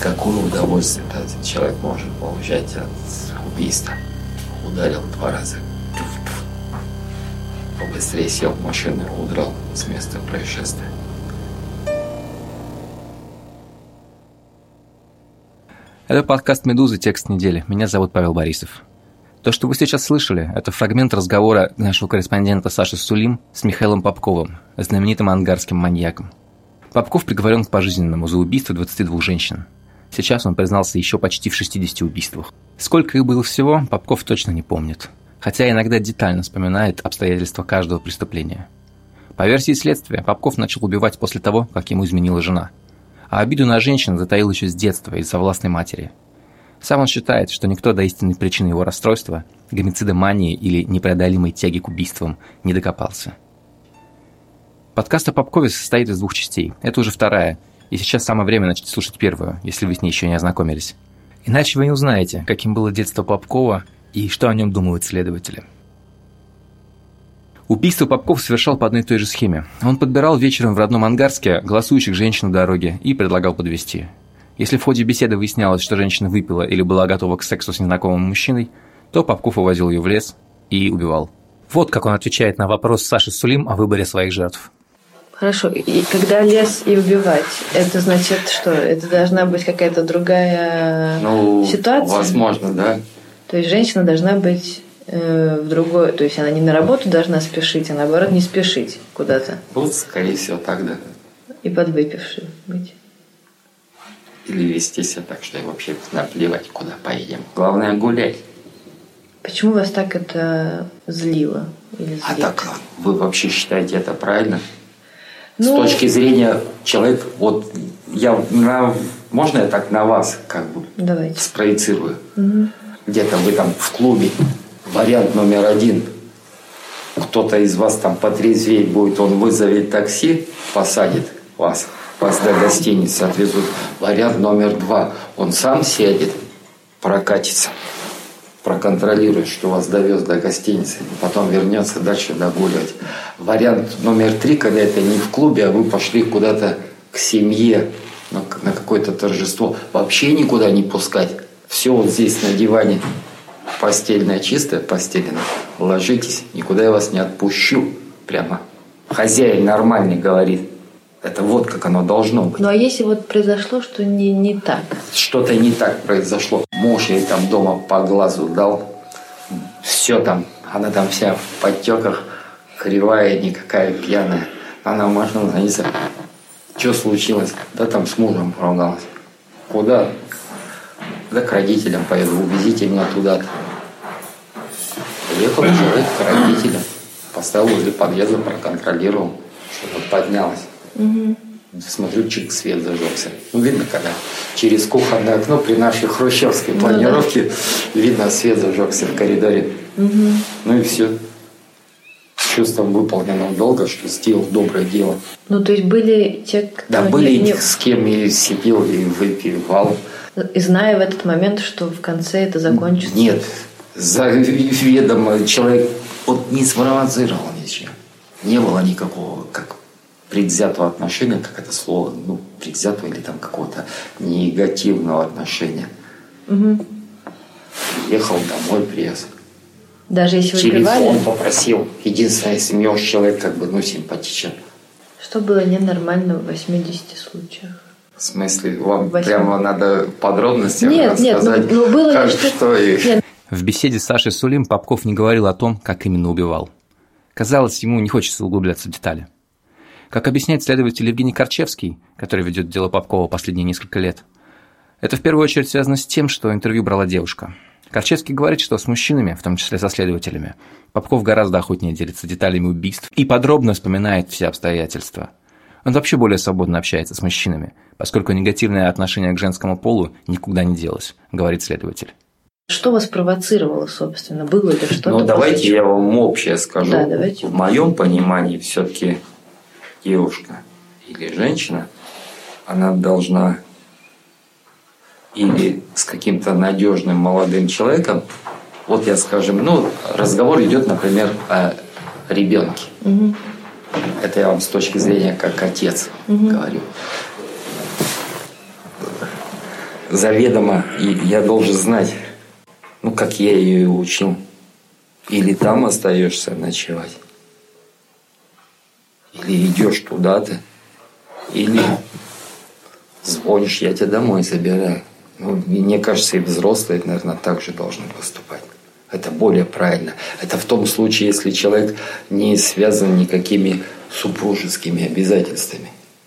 Какое удовольствие этот человек может получать от убийства. Ударил 2 раза. Побыстрее сел в машину и удрал с места происшествия. Это подкаст «Медузы. Текст недели». Меня зовут Павел Борисов. То, что вы сейчас слышали, это фрагмент разговора нашего корреспондента Саши Сулим с Михаилом Попковым, знаменитым ангарским маньяком. Попков приговорен к пожизненному за убийство 22 женщин. Сейчас он признался еще почти в 60 убийствах. Сколько их было всего, Попков точно не помнит. Хотя иногда детально вспоминает обстоятельства каждого преступления. По версии следствия, Попков начал убивать после того, как ему изменила жена. А обиду на женщин затаил еще с детства из-за властной матери. Сам он считает, что никто до истинной причины его расстройства, гомицидомании или непреодолимой тяги к убийствам не докопался. Подкаст о Попкове состоит из 2 частей. Это уже 2, и сейчас самое время начать слушать 1, если вы с ней еще не ознакомились. Иначе вы не узнаете, каким было детство Попкова и что о нем думают следователи. Убийство Попков совершал по одной и той же схеме. Он подбирал вечером в родном Ангарске голосующих женщин у дороги и предлагал подвезти. Если в ходе беседы выяснялось, что женщина выпила или была готова к сексу с незнакомым мужчиной, то Попков увозил ее в лес и убивал. Вот как он отвечает на вопрос Саши Сулим о выборе своих жертв. Хорошо, и когда лес и убивать, это значит что? Это должна быть какая-то другая ситуация? Возможно, да. То есть женщина должна быть в другой... То есть она не на работу должна спешить, а наоборот не спешить куда-то. Вот, скорее всего, так, да. И подвыпившей быть. Или вести себя так, что и вообще наплевать, куда поедем. Главное гулять. Почему вас так это злило? Или злит? А так вы вообще считаете это правильно? С точки зрения человека, вот можно я так на вас как бы спроецирую? Угу. Где-то вы там в клубе, вариант номер 1, кто-то из вас там потрезвеет будет, он вызовет такси, посадит вас до гостиницы отвезут. Вариант номер 2, он сам сядет, прокатится, проконтролирует, что вас довез до гостиницы, и потом вернется дальше догуливать. Вариант номер 3, когда это не в клубе, а вы пошли куда-то к семье, на какое-то торжество, вообще никуда не пускать. Все вот здесь на диване, постельное чистое, постеленное, ложитесь, никуда я вас не отпущу. Прямо хозяин нормальный говорит. Это вот как оно должно быть. Ну а если вот произошло, что не так? Что-то не так произошло. Муж ей там дома по глазу дал. Все там, она там вся в подтеках, кривая, никакая пьяная. Она в машину садится. Что случилось? Да там с мужем поругалась. Куда? Да к родителям поеду, увезите меня туда-то. Приехал человек к родителям. Поставил возле подъезда, проконтролировал, чтобы поднялась. Угу. Смотрю, чик, свет зажегся. Видно, когда через кухонное окно при нашей хрущевской планировке видно, свет зажегся в коридоре. Угу. И все. С чувством выполненного долга, что сделал доброе дело. То есть были те, кто... Да, были с кем и сидел, и выпивал. И зная в этот момент, что в конце это закончится? Нет. Заведомо человек не спровоцировал ничего. Не было никакого, как предвзятого отношения, как это слово, предвзятого или там какого-то негативного отношения. Угу. Ехал домой, привез. Даже если вы телефон попросил. Единственное, если мне уж человек симпатичен. Что было ненормально в 80 случаях? В смысле, вам прямо надо подробности рассказать? Нет, было как, что и... Нет. В беседе с Сашей Сулим Попков не говорил о том, как именно убивал. Казалось, ему не хочется углубляться в детали. Как объясняет следователь Евгений Корчевский, который ведет дело Попкова последние несколько лет, это в первую очередь связано с тем, что интервью брала девушка. Корчевский говорит, что с мужчинами, в том числе со следователями, Попков гораздо охотнее делится деталями убийств и подробно вспоминает все обстоятельства. Он вообще более свободно общается с мужчинами, поскольку негативное отношение к женскому полу никуда не делось, говорит следователь. Что вас провоцировало, собственно? Было ли что-то? Давайте я вам общее скажу. Да, давайте. В моем понимании все-таки девушка или женщина, она должна или с каким-то надежным молодым человеком, разговор идет, например, о ребенке. Угу. Это я вам с точки зрения как отец говорю. заведомо, и я должен знать, как я ее и учил. Или там остаешься ночевать, или идешь туда-то, или звонишь, я тебя домой забираю. Мне кажется, и взрослые, наверное, так же должны поступать. Это более правильно. Это в том случае, если человек не связан никакими супружескими обязательствами.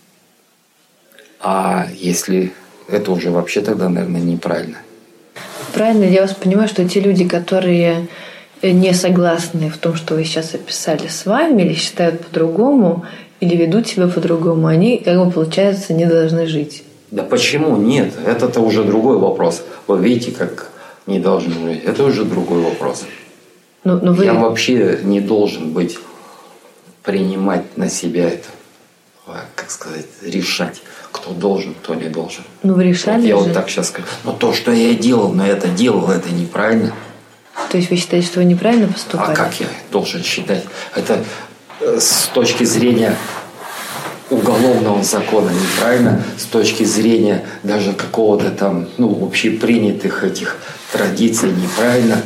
А если это уже вообще тогда, наверное, неправильно. Правильно, я вас понимаю, что те люди, которые не согласны в том, что вы сейчас описали с вами, или считают по-другому, или ведут себя по-другому, они, получается, не должны жить. Да почему нет? Это-то уже другой вопрос. Вы видите, как не должны жить. Это уже другой вопрос. Но вы... Я вообще не должен принимать на себя это. Как сказать, решать, кто должен, кто не должен. Вы решали я же. Так сейчас скажу. То, что я делал, но это делал, это неправильно. То есть вы считаете, что вы неправильно поступали? А как я должен считать? Это с точки зрения уголовного закона неправильно, с точки зрения даже какого-то там, общепринятых этих традиций неправильно,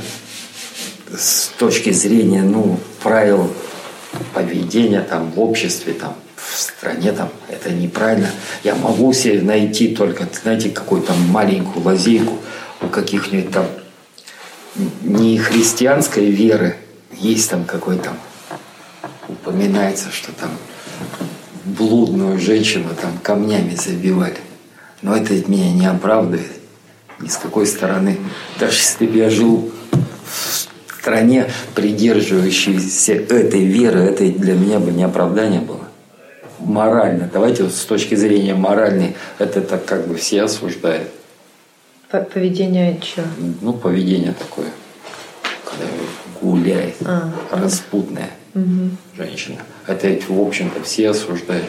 с точки зрения, правил поведения там в обществе, там в стране, там это неправильно. Я могу себе найти только, знаете, какую-то маленькую лазейку у каких-нибудь там не христианской веры, есть там какой-то, упоминается, что там блудную женщину там камнями забивали. Но это меня не оправдывает ни с какой стороны. Даже если бы я жил в стране, придерживающейся этой веры, это для меня бы не оправдание было. Морально, давайте с точки зрения моральной, это так как бы все осуждают. Поведение чего? Поведение такое, когда гуляет, распутная женщина. Это, в общем-то, все осуждают.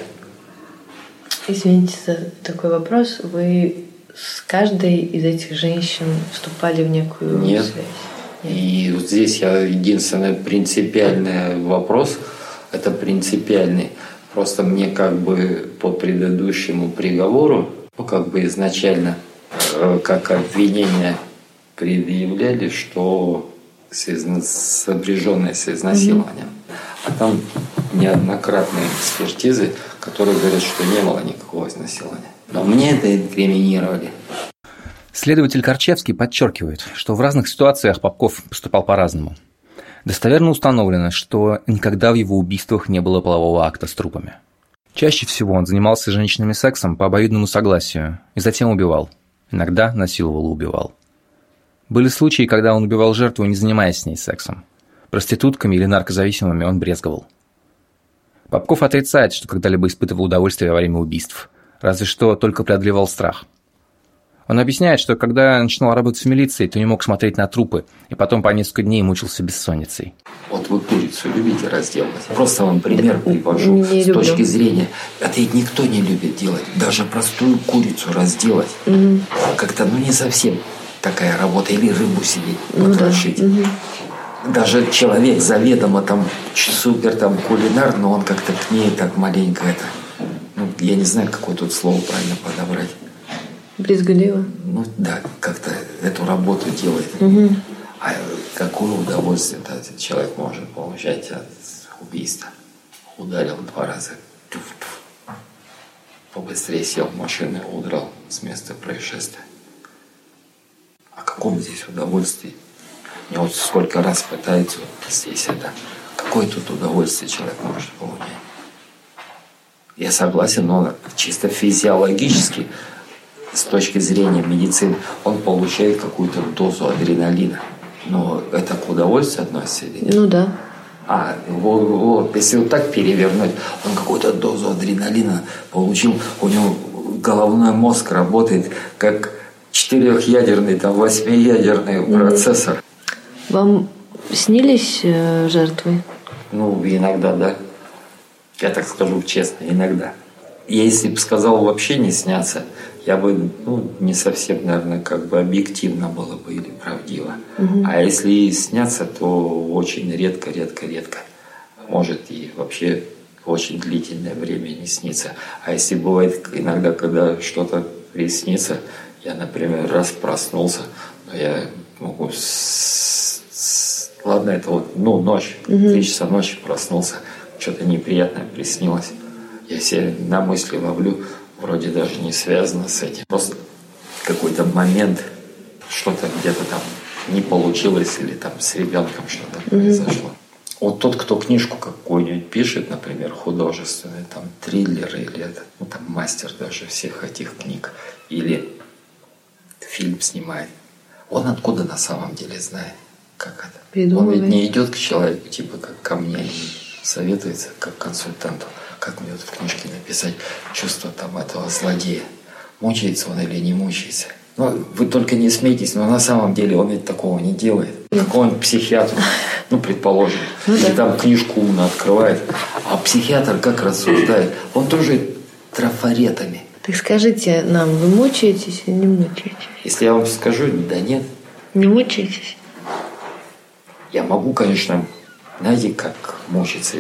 Извините за такой вопрос. Вы с каждой из этих женщин вступали в некую Нет. связь? Нет. И вот здесь единственный принципиальный вопрос, это принципиальный. Просто мне по предыдущему приговору, изначально, как обвинение предъявляли, что сопряженное с изнасилованием. А там неоднократные экспертизы, которые говорят, что не было никакого изнасилования. Но мне это инкриминировали. Следователь Корчевский подчеркивает, что в разных ситуациях Попков поступал по-разному. Достоверно установлено, что никогда в его убийствах не было полового акта с трупами. Чаще всего он занимался с женщинами сексом по обоюдному согласию и затем убивал. Иногда насиловал и убивал. Были случаи, когда он убивал жертву, не занимаясь с ней сексом. Проститутками или наркозависимыми он брезговал. Попков отрицает, что когда-либо испытывал удовольствие во время убийств, разве что только преодолевал страх. Он объясняет, что когда начинал работать в милиции, то не мог смотреть на трупы, и потом по несколько дней мучился бессонницей. Вот вы курицу любите разделывать? Просто вам пример привожу. С точки зрения, это ведь никто не любит делать. Даже простую курицу разделать. Как-то, не совсем такая работа. Или рыбу сидеть, покрошить. Даже человек заведомо там супер кулинар, но он как-то к ней так маленько это. Я не знаю, какое тут слово правильно подобрать. Брезгливо? Да, как-то эту работу делает. А какое удовольствие этот человек может получать от убийства? Ударил 2 раза. Побыстрее сел в машину и удрал с места происшествия. О каком здесь удовольствии? Мне сколько раз пытаются здесь это. Какое тут удовольствие человек может получать? Я согласен, но чисто физиологически, с точки зрения медицины, он получает какую-то дозу адреналина. Но это к удовольствию относится или нет? Да. Если так перевернуть, он какую-то дозу адреналина получил, у него головной мозг работает как 4-ядерный, 8-ядерный процессор. Вам снились жертвы? Иногда, да. Я так скажу честно, иногда. Если бы сказал вообще не снятся, я бы, не совсем, наверное, объективно было бы или правдиво. А если и снятся, то очень редко. Может и вообще очень длительное время не снится. А если бывает иногда, когда что-то приснится, Я, например, раз проснулся, но я могу... Ладно, это вот, ночь, 3 часа ночи проснулся, что-то неприятное приснилось. Я себя на мысли ловлю, вроде даже не связано с этим. Просто какой-то момент, что-то где-то там не получилось, или там с ребенком что-то произошло. Вот тот, кто книжку какую-нибудь пишет, например, художественный, там, триллер или там, мастер даже всех этих книг, или фильм снимает, он откуда на самом деле знает, как это? Придумывает. Он ведь не идет к человеку, типа, как ко мне, и советуется, как консультанту, как мне вот в книжке написать чувство там этого злодея. Мучается он или не мучается. Вы только не смейтесь, но на самом деле он ведь такого не делает. Какой-нибудь психиатр, предположим, или там книжку умно открывает, а психиатр как рассуждает? Он тоже трафаретами. Так скажите нам, вы мучаетесь или не мучаетесь? Если я вам скажу, да нет. Не мучаетесь? Я могу, конечно, знаете, как мучиться,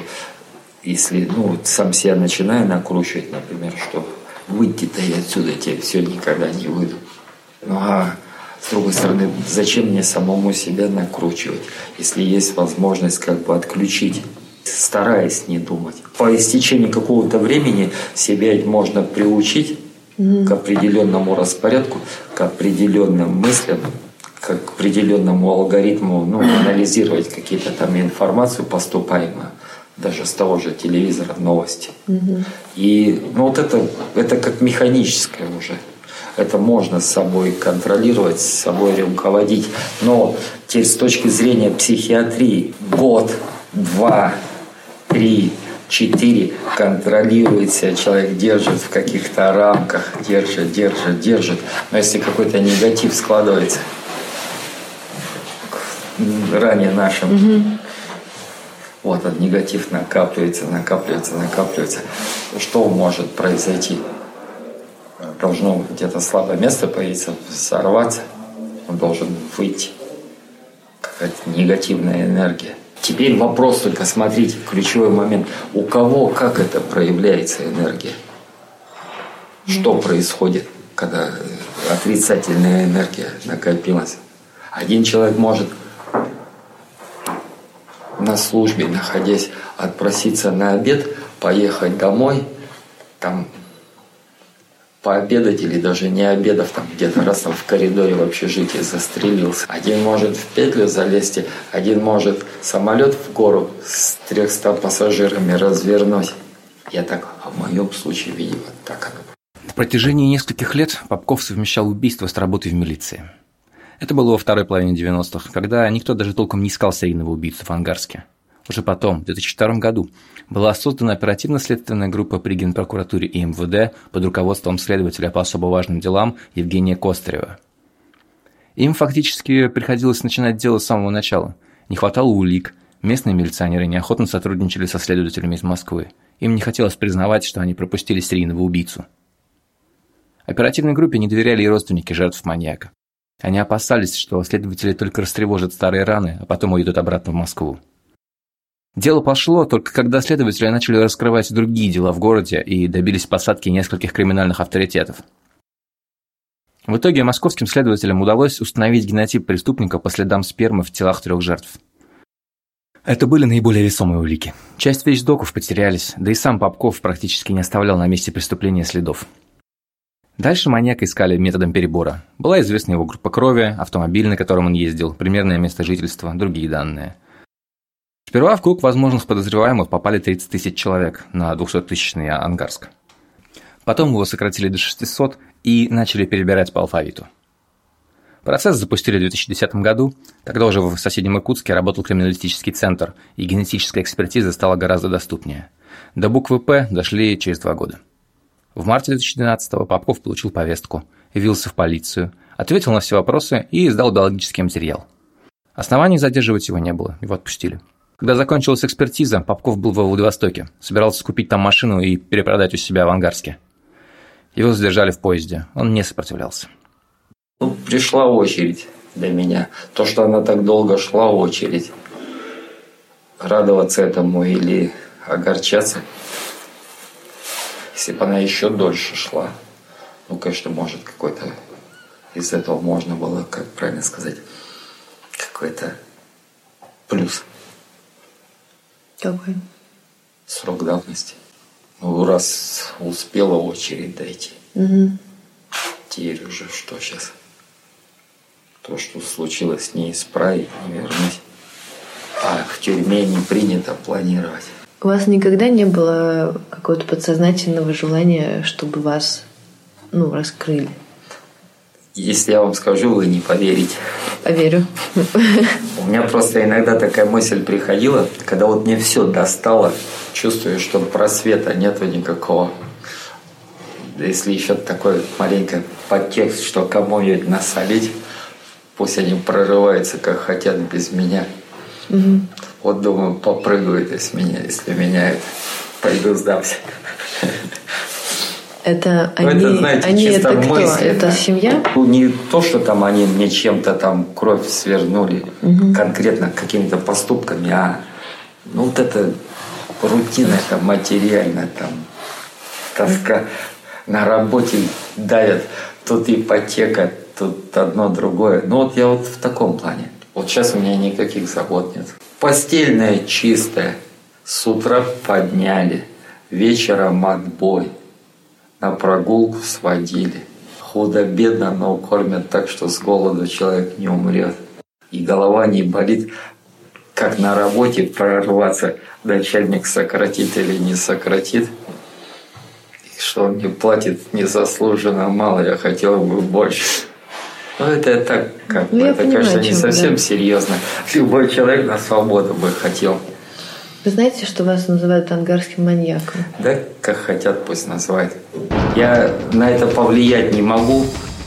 если сам себя начинаю накручивать, например, что выйти-то я отсюда, я все никогда не выйду. А с другой стороны, зачем мне самому себя накручивать, если есть возможность как бы отключить, стараясь не думать. По истечении какого-то времени себя можно приучить к определенному распорядку, к определенным мыслям, к определенному алгоритму, анализировать какие-то там информацию поступаемую, даже с того же телевизора, новости. И это как механическое уже. Это можно с собой контролировать, с собой руководить. Но теперь с точки зрения психиатрии, год, 2, 3, 4 контролирует себя, человек держит в каких-то рамках, держит. Но если какой-то негатив складывается, ранее нашим, этот негатив накапливается. Что может произойти? Должно где-то слабое место появиться, взорваться. Он должен выйти. Какая-то негативная энергия. Теперь вопрос только, смотрите, ключевой момент. У кого как это проявляется энергия? Что происходит, когда отрицательная энергия накопилась? Один человек может на службе, находясь, отпроситься на обед, поехать домой, там пообедать или даже не обедав, там где-то раз там в коридоре в общежитии застрелился. Один может в петлю залезть, один может самолет в гору с 300 пассажирами развернуть. Я так, в моем случае, видимо, так оно. На протяжении нескольких лет Попков совмещал убийство с работой в милиции. Это было во второй половине 90-х, когда никто даже толком не искал серийного убийцу в Ангарске. Уже потом, в 2002 году, была создана оперативно-следственная группа при Генпрокуратуре и МВД под руководством следователя по особо важным делам Евгения Костарева. Им фактически приходилось начинать дело с самого начала. Не хватало улик, местные милиционеры неохотно сотрудничали со следователями из Москвы. Им не хотелось признавать, что они пропустили серийного убийцу. Оперативной группе не доверяли и родственники жертв маньяка. Они опасались, что следователи только растревожат старые раны, а потом уйдут обратно в Москву. Дело пошло только когда следователи начали раскрывать другие дела в городе и добились посадки нескольких криминальных авторитетов. В итоге московским следователям удалось установить генотип преступника по следам спермы в телах 3 жертв. Это были наиболее весомые улики. Часть вещдоков потерялись, да и сам Попков практически не оставлял на месте преступления следов. Дальше маньяка искали методом перебора. Была известна его группа крови, автомобиль, на котором он ездил, примерное место жительства, другие данные. Сперва в круг возможных подозреваемых попали 30 тысяч человек на 200-тысячный Ангарск. Потом его сократили до 600 и начали перебирать по алфавиту. Процесс запустили в 2010 году, когда уже в соседнем Иркутске работал криминалистический центр, и генетическая экспертиза стала гораздо доступнее. До буквы «П» дошли через 2 года. В марте 2012-го Попков получил повестку, явился в полицию, ответил на все вопросы и сдал биологический материал. Оснований задерживать его не было, его отпустили. Когда закончилась экспертиза, Попков был во Владивостоке, собирался купить там машину и перепродать у себя в Ангарске. Его задержали в поезде, он не сопротивлялся. Пришла очередь до меня. То, что она так долго шла, очередь. Радоваться этому или огорчаться. Если бы она еще дольше шла, конечно, может, какой-то из этого можно было, как правильно сказать, какой-то плюс. Какой? Срок давности. Ну, раз успела очередь дойти. Теперь уже что сейчас? То, что случилось, не исправить, не вернуть. А в тюрьме не принято планировать. У вас никогда не было какого-то подсознательного желания, чтобы вас, раскрыли? Если я вам скажу, вы не поверите. Поверю. У меня просто иногда такая мысль приходила, когда вот мне все достало, чувствую, что просвета нету никакого. Если еще такой маленький подтекст, что кому ее насолить, пусть они прорываются, как хотят, без меня. Вот, думаю, попрыгают из меня, если меня это, пойду сдамся. Это знаете, они чисто это кто? мысли. Это семья? Ну, не то, что там они мне чем-то там кровь свернули, конкретно какими-то поступками, а вот это рутина, это материальная, там тоска на работе давят, тут ипотека, тут одно другое. Ну вот я вот в таком плане. Вот сейчас у меня никаких забот нет. Постельная чистая, с утра подняли, вечером отбой. На прогулку сводили. Худо-бедно, но кормят так, что с голоду человек не умрет. И голова не болит, как на работе прорваться, начальник сократит или не сократит. И что он мне платит незаслуженно мало, я хотел бы больше. Ну это так, как бы, это, понимаю, конечно, не совсем серьезно. Любой человек на свободу бы хотел. Вы знаете, что вас называют ангарским маньяком? Да, как хотят, пусть называют. Я на это повлиять не могу.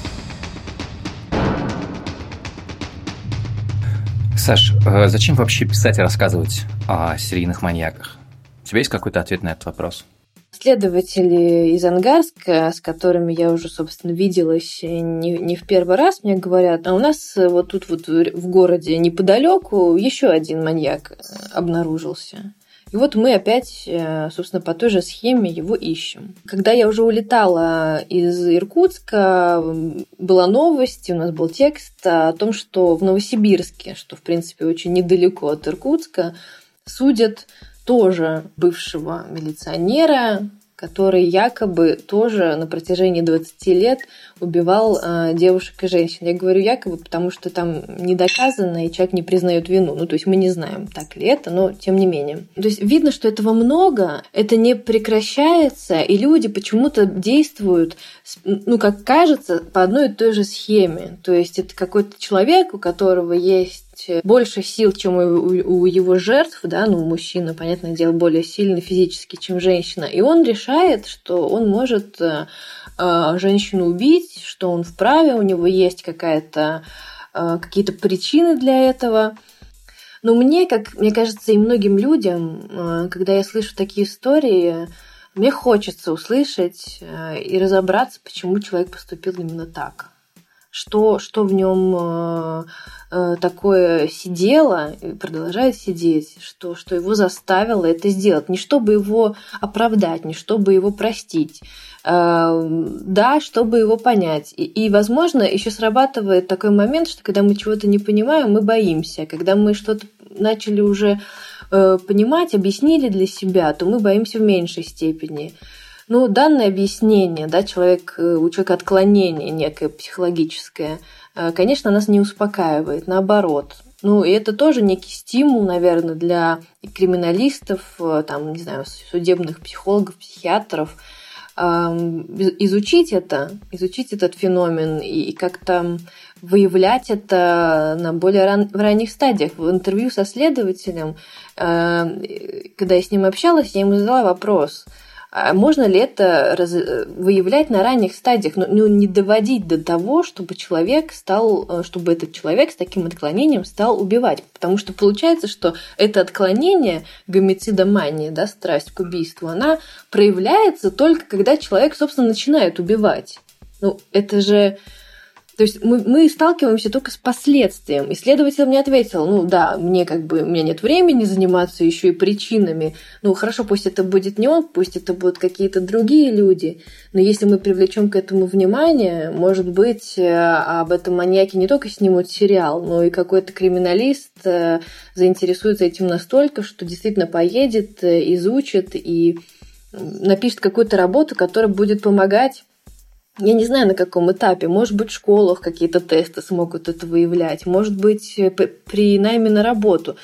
Саш, зачем вообще писать и рассказывать о серийных маньяках? У тебя есть какой-то ответ на этот вопрос? Следователи из Ангарска, с которыми я уже, собственно, виделась не в первый раз, мне говорят, а у нас вот тут вот в городе неподалеку еще один маньяк обнаружился. И вот мы опять, собственно, по той же схеме его ищем. Когда я уже улетала из Иркутска, была новость, у нас был текст о том, что в Новосибирске, что, в принципе, очень недалеко от Иркутска, судят тоже бывшего милиционера, который якобы тоже на протяжении 20 лет убивал девушек и женщин. Я говорю якобы, потому что там не доказано, и человек не признает вину. Ну, то есть мы не знаем, так ли это, но тем не менее. То есть видно, что этого много, это не прекращается, и люди почему-то действуют, как кажется, по одной и той же схеме. То есть это какой-то человек, у которого есть больше сил, чем у его жертв, да, мужчина, понятное дело, более сильный физически, чем женщина, и он решает, что он может женщину убить, что он вправе, у него есть какие-то причины для этого. Но мне кажется, и многим людям, когда я слышу такие истории, мне хочется услышать и разобраться, почему человек поступил именно так. Что в нем такое сидело и продолжает сидеть, что его заставило это сделать. Не чтобы его оправдать, не чтобы его простить, да, чтобы его понять. И, возможно, еще срабатывает такой момент, что когда мы чего-то не понимаем, мы боимся. Когда мы что-то начали уже понимать, объяснили для себя, то мы боимся в меньшей степени. Данное объяснение, да, у человека отклонение некое психологическое, конечно, нас не успокаивает, наоборот. И это тоже некий стимул, наверное, для криминалистов, судебных психологов, психиатров, изучить этот феномен и как-то выявлять это на более ранних стадиях. В интервью со следователем, когда я с ним общалась, я ему задала вопрос – можно ли это выявлять на ранних стадиях, не доводить до того, чтобы этот человек с таким отклонением стал убивать? Потому что получается, что это отклонение, гомицидомания, да, страсть к убийству, она проявляется только когда человек, собственно, начинает убивать. Это же То есть мы сталкиваемся только с последствием. Исследователь мне ответил, ну да, мне у меня нет времени заниматься еще и причинами. Ну хорошо, пусть это будет не он, пусть это будут какие-то другие люди. Но если мы привлечем к этому внимание, может быть, об этом маньяке не только снимут сериал, но и какой-то криминалист заинтересуется этим настолько, что действительно поедет, изучит и напишет какую-то работу, которая будет помогать. Я не знаю, на каком этапе. Может быть, в школах какие-то тесты смогут это выявлять. Может быть, при найме на работу.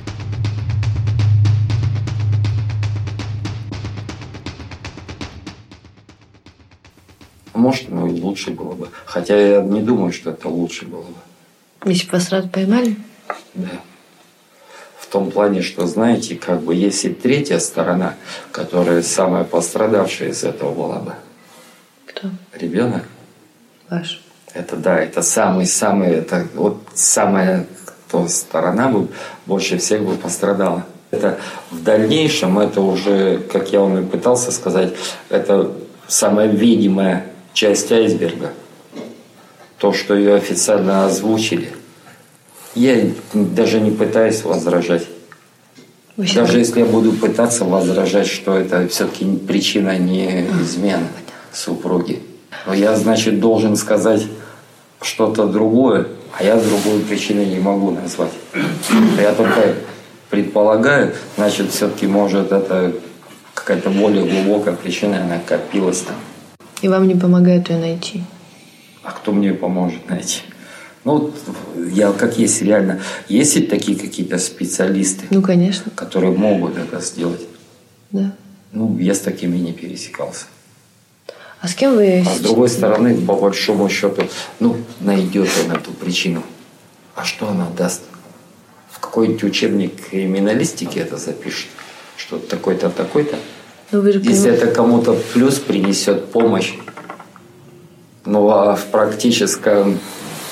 Может, ну и лучше было бы. Хотя я не думаю, что это лучше было бы. Если бы вас сразу поймали? Да. В том плане, что, знаете, как бы есть и третья сторона, которая самая пострадавшая из этого была бы. Кто? Ребенок. Ваш. Это да, это это вот самая кто сторона бы больше всех бы пострадала. Это в дальнейшем, это уже, как я вам и пытался сказать, это самая видимая часть айсберга. То, что ее официально озвучили. Я даже не пытаюсь возражать. Даже если я буду пытаться возражать, что это все-таки причина не измены супруги. Но я, значит, должен сказать что-то другое, а я другую причину не могу назвать. Я только предполагаю, значит, все-таки может это какая-то более глубокая причина, она копилась там. И вам не помогает ее найти? А кто мне поможет найти? Ну, я как есть реально. Есть ли такие какие-то специалисты? Ну, конечно. Которые могут это сделать? Да. Ну, я с такими не пересекался. А с кем вы... А с другой стороны, по большому счету, ну, найдет он эту причину. А что она даст? В какой-нибудь учебник криминалистики это запишет? Что такой-то, такой-то? Ну, вы же если это кому-то плюс принесет помощь, ну, а в практическом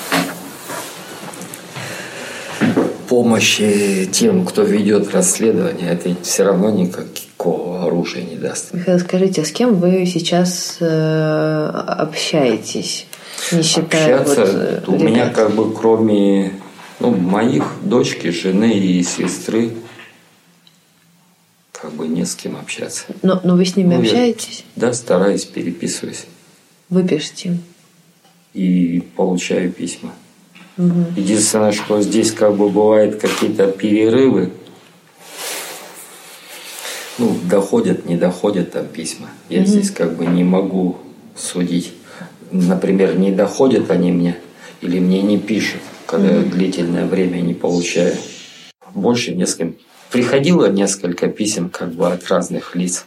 помощи тем, кто ведет расследование, это все равно никакого оружия не даст. Михаил, скажите, а с кем вы сейчас общаетесь? Не считая общаться, у меня как бы кроме моих дочки, жены и сестры, как бы не с кем общаться. Но вы с ними общаетесь? Да, стараюсь, переписываюсь. Вы пишете им? И получаю письма. Угу. Единственное, что здесь как бы бывают какие-то перерывы. Доходят, не доходят там письма. Я здесь как бы не могу судить. Например, не доходят они мне или мне не пишут, когда я длительное время не получаю. Больше приходило несколько писем как бы от разных лиц.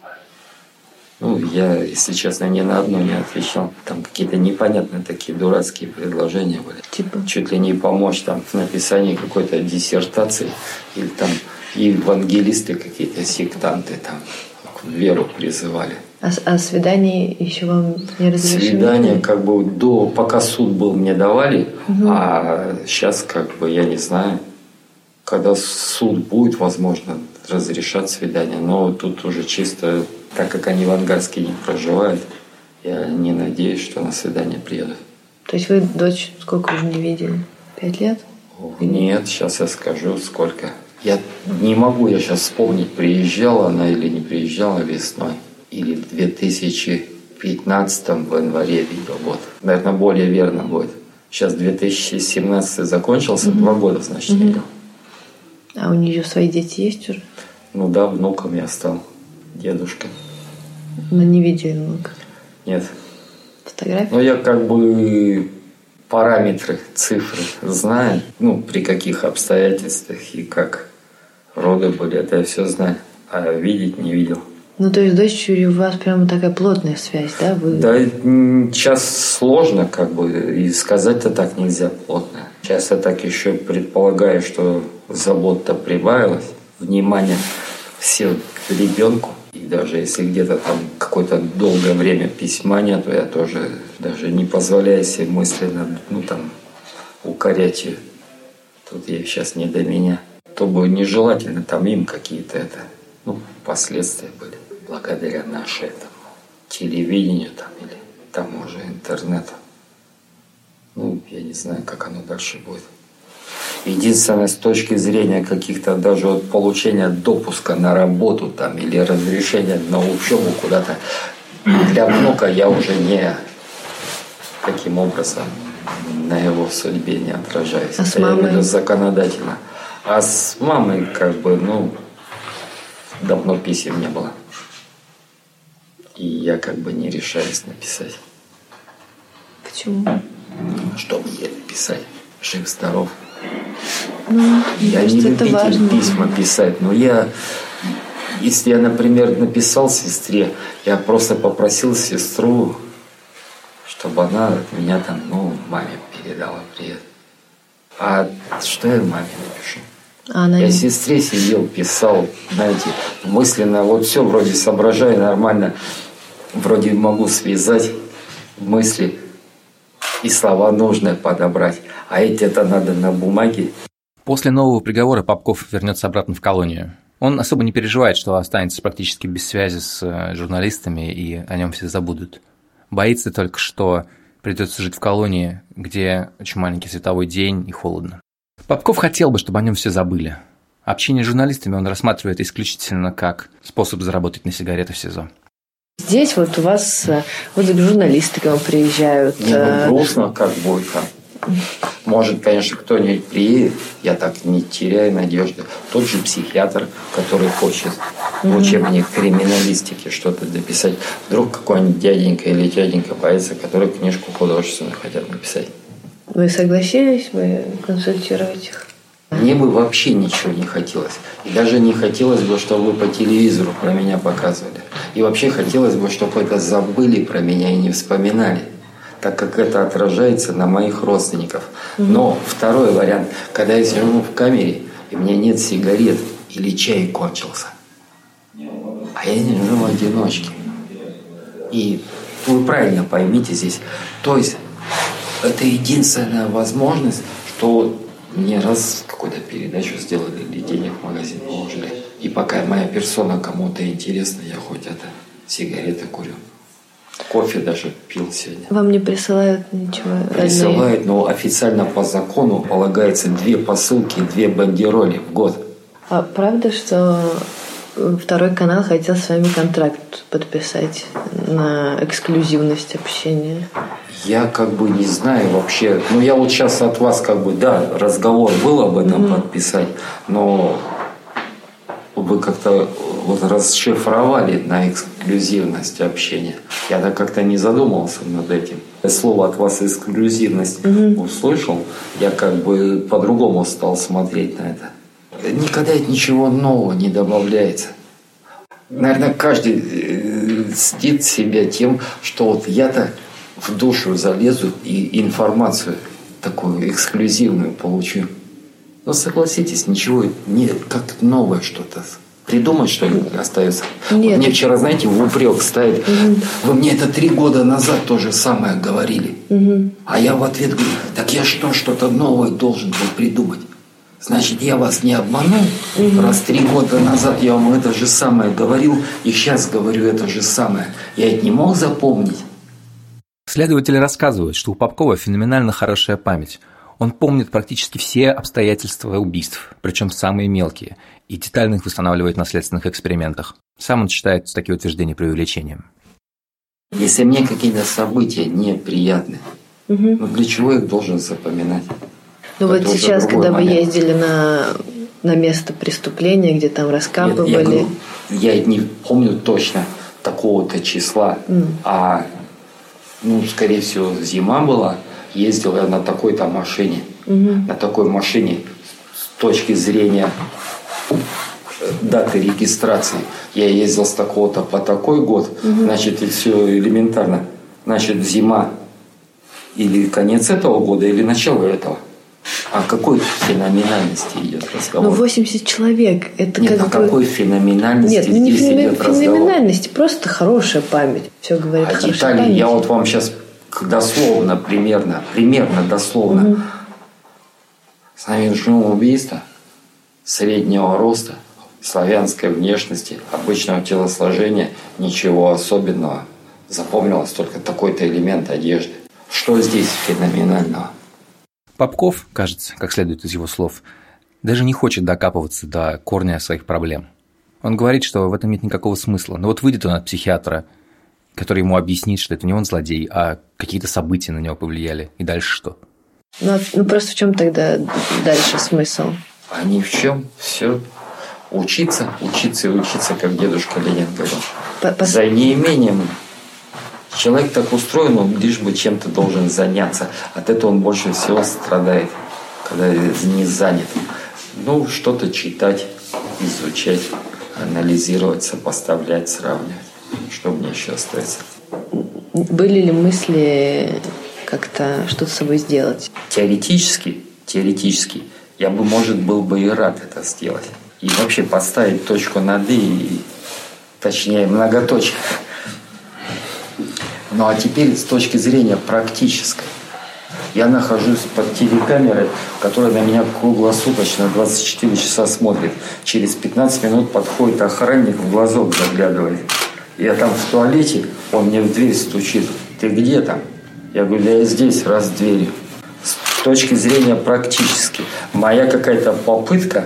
Я, если честно, ни на одно не отвечал. Там какие-то непонятные такие дурацкие предложения были. Типа? Чуть ли не помочь там в написании какой-то диссертации. Или там евангелисты какие-то, сектанты там веру призывали. А свидание еще вам не разрешили? Свидание как бы пока суд был, мне давали. А сейчас как бы я не знаю. Когда суд будет, возможно, разрешат свидание. Но тут уже чисто, так как они в Ангарске не проживают, я не надеюсь, что на свидание приедут. То есть вы дочь сколько уже не видели? 5 лет? Нет, сейчас я скажу, сколько. Я не могу сейчас вспомнить, приезжала она или не приезжала весной. Или в 2015 в январе видел. Вот. Наверное, более верно будет. Сейчас 2017 закончился, 2 года, значит, видел. А у нее свои дети есть уже? Да, внуком я стал. Дедушка. Но не видели внука? Нет. Фотографии? Я как бы параметры, цифры знаю. При каких обстоятельствах и как роды были, это я все знаю. А видеть не видел. То есть с дочерью у вас прямо такая плотная связь, да? Да, сейчас сложно как бы, и сказать-то так нельзя плотно. Сейчас я так еще предполагаю, что забот-то прибавилось, внимание все к ребенку. И даже если где-то там какое-то долгое время письма нет, то я тоже даже не позволяю себе мысленно, укорять ее. Тут ей сейчас не до меня. То бы нежелательно там им какие-то последствия были. Благодаря нашему телевидению или тому же интернету. не знаю, как оно дальше будет. Единственное, с точки зрения каких-то даже вот получения допуска на работу там, или разрешения на учебу куда-то, для внука я уже не таким образом на его судьбе не отражаюсь. А с я мамой? имею в виду законодательно. А с мамой давно писем не было. И я не решаюсь написать. Почему? Что мне написать? Жив-здоров. Я не это любитель важно. письма писать, но если я, например, написал сестре, я просто попросил сестру, чтобы она от меня там, маме передала привет. А что я маме напишу? Я сестре сидел, писал, знаете, мысленно, все вроде соображаю нормально, вроде могу связать мысли и слова нужные подобрать, а это надо на бумаге. После нового приговора Попков вернется обратно в колонию. Он особо не переживает, что останется практически без связи с журналистами и о нем все забудут. Боится только, что придется жить в колонии, где очень маленький световой день и холодно. Попков хотел бы, чтобы о нем все забыли. Общение с журналистами он рассматривает исключительно как способ заработать на сигареты в СИЗО. Здесь у вас журналисты к вам приезжают. Грустно, как будет. Может, конечно, кто-нибудь приедет, я так не теряю надежды. Тот же психиатр, который хочет в учебник криминалистики что-то дописать. Вдруг какой-нибудь дяденька или тяденька появится, который книжку художественную хотят написать. Вы согласились бы консультировать их? Мне бы вообще ничего не хотелось. И даже не хотелось бы, чтобы вы по телевизору про меня показывали. И вообще хотелось бы, чтобы это забыли про меня и не вспоминали, так как это отражается на моих родственников. Но второй вариант, когда я сижу в камере, и у меня нет сигарет, или чай кончился, а я не живу в одиночке. И вы правильно поймите здесь, то есть это единственная возможность, что мне раз какую-то передачу сделали, или денег в магазин положили. И пока моя персона кому-то интересна, я хоть сигареты курю. Кофе даже пил сегодня. Вам не присылают ничего? Присылают, но официально по закону полагается 2 посылки, 2 бандероли в год. А правда, что Второй канал хотел с вами контракт подписать на эксклюзивность общения? Я не знаю вообще. Я вот сейчас от вас разговор был об этом подписать, но вы как-то расшифровали на эксклюзивность общения. Я так как-то не задумывался над этим. Слово от вас эксклюзивность услышал, я по-другому стал смотреть на это. Никогда ничего нового не добавляется. Наверное, каждый стыдит себя тем, что я-то в душу залезу и информацию такую эксклюзивную получу. Но согласитесь, ничего нет, как новое что-то. Придумать, что ли, остается? Нет. Мне вчера, знаете, в упрек ставят. Вы мне это 3 года назад то же самое говорили. А я в ответ говорю, так я что-то новое должен был придумать. Значит, я вас не обманул, раз 3 года назад я вам это же самое говорил, и сейчас говорю это же самое. Я это не мог запомнить. Следователи рассказывают, что у Попкова феноменально хорошая память. Он помнит практически все обстоятельства убийств, причем самые мелкие, и детально их восстанавливает на следственных экспериментах. Сам он считает такие утверждения преувеличением. Если мне какие-то события неприятны, для чего я их должен запоминать? Вот сейчас, когда вы ездили на место преступления, где там раскапывали... Я не помню точно такого-то числа, скорее всего, зима была, ездил я на такой-то машине. На такой машине с точки зрения даты регистрации. Я ездил с такого-то по такой год, значит, и все элементарно. Значит, зима или конец этого года, или начало этого. О какой феноменальности идет разговор? 80 человек. Это Нет, о какой феноменальности здесь идет разговор? Нет, не феноменальности, просто хорошая память. Все говорит хорошая детали, память. я вот вам сейчас дословно, примерно дословно. Совершено убийство среднего роста, славянской внешности, обычного телосложения, ничего особенного. Запомнилось только такой-то элемент одежды. Что здесь феноменального? Попков, кажется, как следует из его слов, даже не хочет докапываться до корня своих проблем. Он говорит, что в этом нет никакого смысла. Но вот выйдет он от психиатра, который ему объяснит, что это не он злодей, а какие-то события на него повлияли. И дальше что? Ну просто в чем тогда дальше смысл? А ни в чем. Все. Учиться, учиться и учиться, как дедушка Ленин говорил. За неимением. Человек так устроен, он лишь бы чем-то должен заняться. От этого он больше всего страдает, когда не занят. Ну, что-то читать, изучать, анализировать, сопоставлять, сравнивать. Что мне еще остается? Были ли мысли как-то что-то с собой сделать? Теоретически, я бы, может, был бы и рад это сделать. И вообще поставить точку над «и», точнее, многоточие. Ну а теперь с точки зрения практической. Я нахожусь под телекамерой, которая на меня круглосуточно 24 часа смотрит. Через 15 минут подходит охранник, в глазок заглядывает. Я там в туалете, он мне в дверь стучит. Ты где там? Я говорю, да я здесь, раз в дверью. С точки зрения практически. Моя какая-то попытка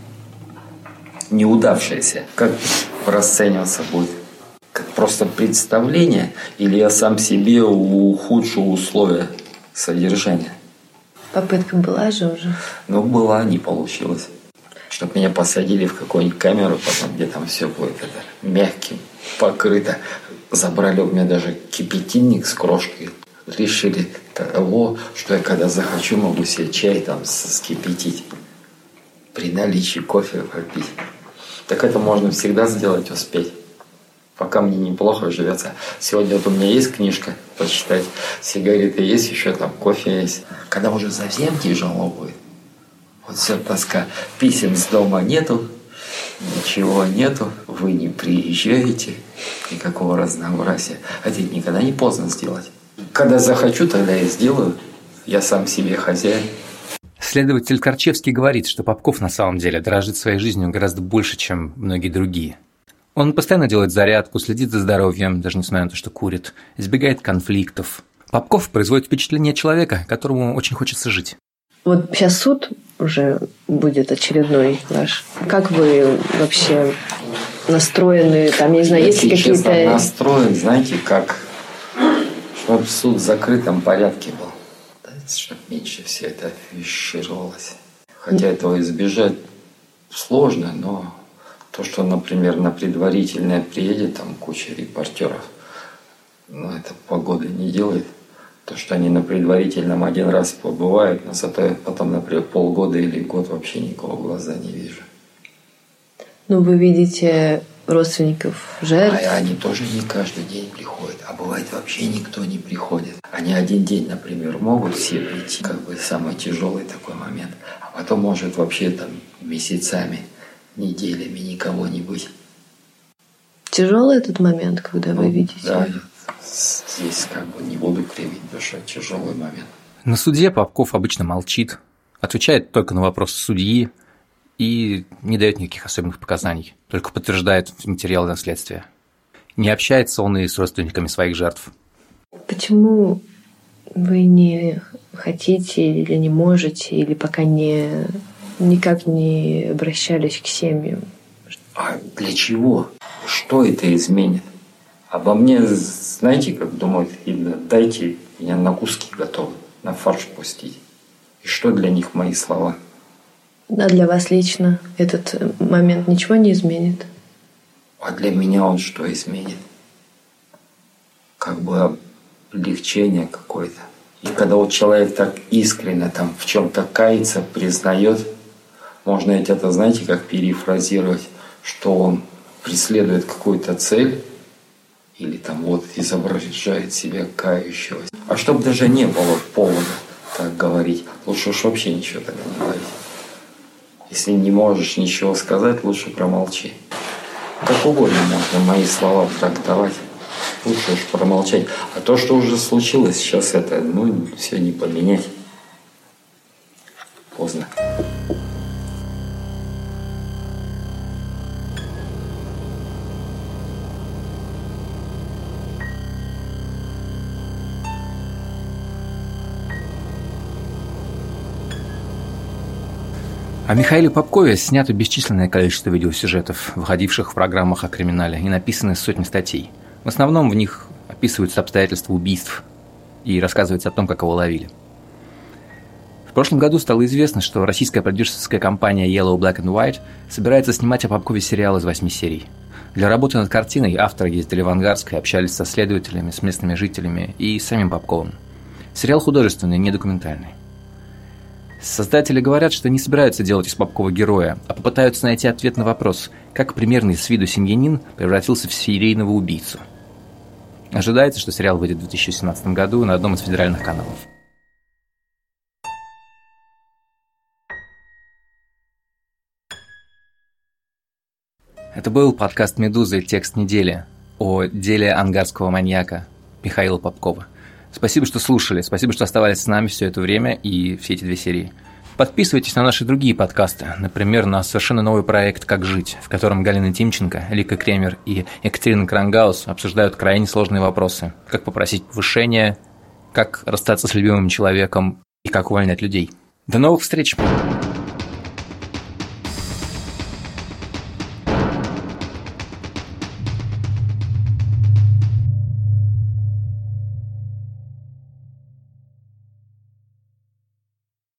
неудавшаяся, как расцениваться будет? Как просто представление, или я сам себе ухудшу условия содержания? Попытка была же уже? Ну, была, не получилось. Чтобы меня посадили в какую-нибудь камеру, потом, где там все будет это, мягким, покрыто. Забрали у меня даже кипятильник с крошкой. Решили того, что я когда захочу, могу себе чай там вскипятить. При наличии кофе попить. Так это можно всегда сделать, успеть. Пока мне неплохо живется. Сегодня вот у меня есть книжка почитать, сигареты есть, еще там кофе есть. Когда уже совсем тяжело будет, вот все тоска. Писем с дома нету, ничего нету, вы не приезжаете, никакого разнообразия. А ведь никогда не поздно сделать. Когда захочу, тогда я сделаю. Я сам себе хозяин. Следователь Корчевский говорит, что Попков на самом деле дорожит своей жизнью гораздо больше, чем многие другие. Он постоянно делает зарядку, следит за здоровьем, даже несмотря на то, что курит, избегает конфликтов. Попков производит впечатление человека, которому очень хочется жить. Вот сейчас суд уже будет очередной ваш. Как вы вообще настроены? Там, я не знаю, есть ли какие-то... Я настроен, знаете, как... Чтобы суд в закрытом порядке был. Чтобы меньше все это афишировалось. Хотя этого избежать сложно, но то, что, например, на предварительное приедет там куча репортеров, но это погода не делает. То, что они на предварительном один раз побывают, но зато потом, например, полгода или год вообще никого в глаза не вижу. Ну, вы видите родственников жертв. А они тоже не каждый день приходят. А бывает, вообще никто не приходит. Они один день, например, могут все прийти, как бы самый тяжелый такой момент. А потом может вообще там месяцами, неделями никого не быть. Тяжелый этот момент, когда вы видите? Да, здесь как бы не буду кривить душу, тяжелый момент. На суде Попков обычно молчит, отвечает только на вопросы судьи и не дает никаких особенных показаний, только подтверждает материалы на следствие. Не общается он и с родственниками своих жертв. Почему вы не хотите или не можете, или пока никак не обращались к семьям? А для чего? Что это изменит? Обо мне, знаете, как думают, дайте меня на куски готовы, на фарш пустить. И что для них мои слова? А для вас лично этот момент ничего не изменит? А для меня он что изменит? Как бы облегчение какое-то. И когда вот человек так искренне там в чем-то кается, признает, можно ведь это, знаете, как перефразировать, что он преследует какую-то цель или там вот изображает себя кающегося. А чтобы даже не было повода так говорить, лучше уж вообще ничего тогда не говорить. Если не можешь ничего сказать, лучше промолчи. Как угодно можно мои слова трактовать. Лучше уж промолчать. А то, что уже случилось, сейчас это, все не поменять. Поздно. О Михаиле Попкове снято бесчисленное количество видеосюжетов, выходивших в программах о криминале, и написаны сотни статей. В основном в них описываются обстоятельства убийств и рассказывается о том, как его ловили. В прошлом году стало известно, что российская продюсерская компания Yellow Black and White собирается снимать о Попкове сериал из 8 серий. Для работы над картиной авторы ездили в Ангарск и общались со следователями, с местными жителями и с самим Попковым. Сериал художественный, не документальный. Создатели говорят, что не собираются делать из Попкова героя, а попытаются найти ответ на вопрос, как примерный с виду семьянин превратился в серийного убийцу. Ожидается, что сериал выйдет в 2017 году на одном из федеральных каналов. Это был подкаст «Медузы. Текст недели» о деле ангарского маньяка Михаила Попкова. Спасибо, что слушали, спасибо, что оставались с нами все это время и все эти 2 серии. Подписывайтесь на наши другие подкасты, например, на совершенно новый проект «Как жить», в котором Галина Тимченко, Лика Кремер и Екатерина Крангаус обсуждают крайне сложные вопросы. Как попросить повышения, как расстаться с любимым человеком и как увольнять людей. До новых встреч!